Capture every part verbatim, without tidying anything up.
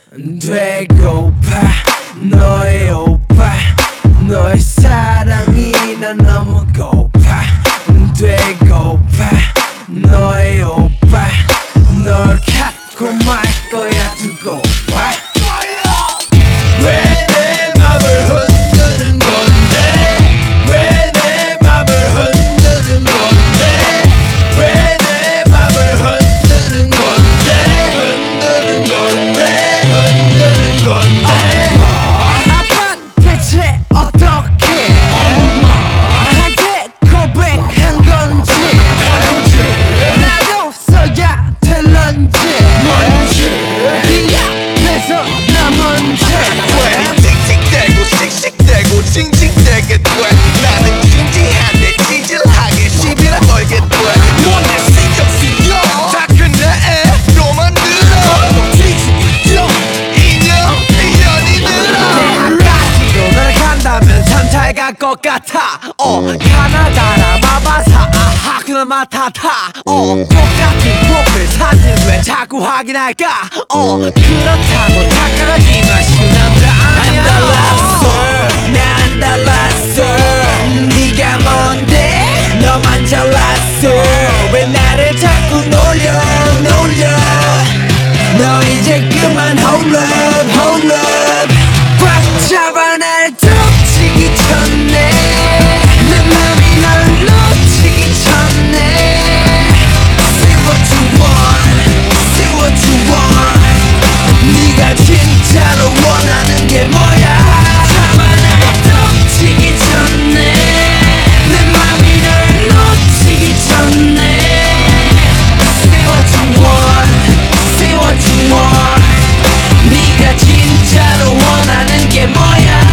되고파 너의 오빠 너의 사랑이 난 너무 고파 되고파 너의 오빠 널 갖고 말 거야 두고 봐 왜 내 맘을 흔드는 건데 왜 내 맘을 흔드는 건데 왜 내 맘을 흔드는 건데 흔드는 건데 흔드는 건데 아빤 대체 어떻게 나한테 고백한 건지 나도 써야 될런지 뭔지 네 앞에서 나 먼저 칙칙대고 씩씩대고 징징대게 돼 나는 진지한데 찌질하게 시비나 걸게 돼 뭔데 신경 쓰여 다 끝내 또 만들어 뒤집어 인형 인연이들아 까지로 널 간다면 참 잘 갈 것 같아 어 가나다라 마바사 아하 그날 맡아타 어 똑같은 프로필 사진 왜 자꾸 확인할까 어 그렇다고 착각하지마 쉬운 남자 아니야 안 달랐어 나 안 달랐어 네가 뭔데 너만 잘났어 왜 나를 자꾸 놀려 놀려 너 이제 그만 hold up hold up 꽉 잡아 날 덮치기 전에 내 맘이 널 놓치기 전에 Say what you want Say what you want 네가 진짜로 원하는 게 뭐야 잡아 날 덮치기 전에 내 맘이 널 놓치기 전에 Say what you want Say what you want 네가 진짜로 원하는 게 뭐야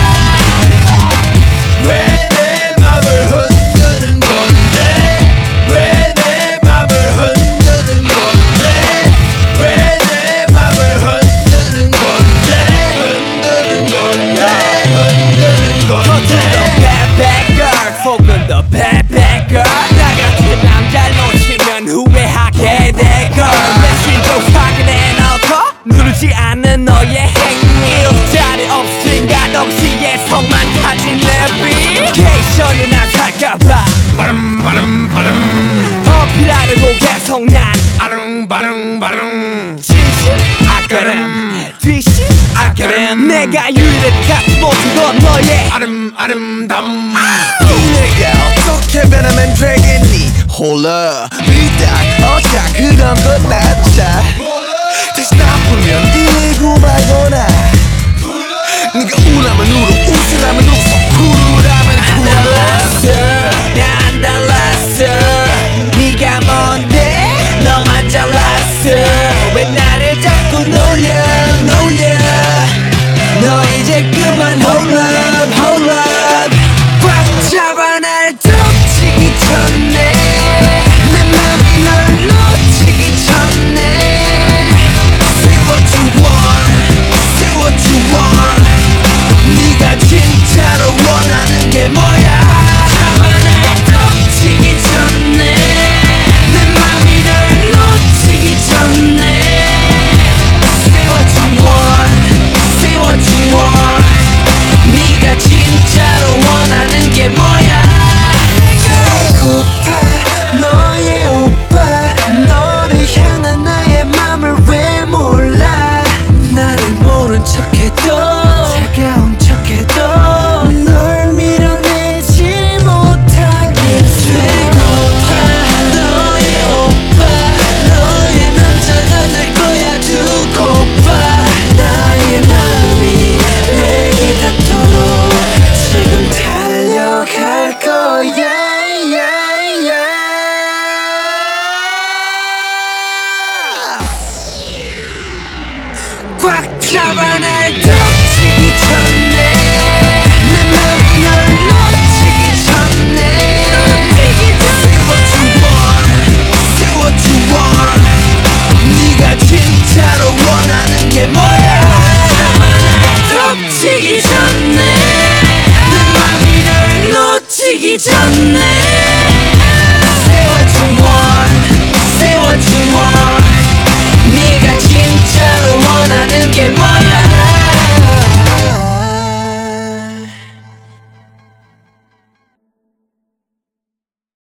왜 내 맘을 흔드는 건데 왜 내 맘을 흔드는 건데 왜 내 맘을 흔드는 건데 흔드는 건데 흔드는 건데 Bad bad girl 속은 더 bad bad girl 나 같은 남자를 놓치면 후회하게 될걸 메신저 확인해놓고 누르지 않는 너의 행위 자리 없으니까 동시에 속만 타진 내비케이션이 나 살까봐 바람 바람 바람 어필하려고 계속 난 아릉바릉 바릉 진심 아까름 뒤심 아까름 내가 유일한 모든 건 너의 아름 아름담 내가 어떻게 변하면 되겠니 홀라 비딱 어차 그런 건 낫자 다시 나쁘면 이고 말거나 네가 우라면 울어 웃으라면 웃어 쿨하면 쿨 나 안 달랐어 네가 뭔데 너만 잘났어 왜 나를 자꾸 놀려 놀려 너 이제 그만 hold up hold up 꽉 잡아 날 덮치기 전에 내 맘이 널 놓치기 전에 Say what you want Say what you want 네가 진짜로 원하는 게 뭐야 잡아 날 덮치기 전에 내 맘이 널 놓치기 전에 Say what you want Say what you want 네가 진짜로 원하는 게 뭐야 배고파 너의 오빠 너를 향한 나의 맘을 왜 몰라 나를 모른 척해도 차가운 척해도 널 밀어내지 못하겠어 배고파 너의 오빠 너의 남자가 될 거야 두고봐 나의 맘이 내게 닿도록 지금 달려갈 거야 꽉 잡아 날 덮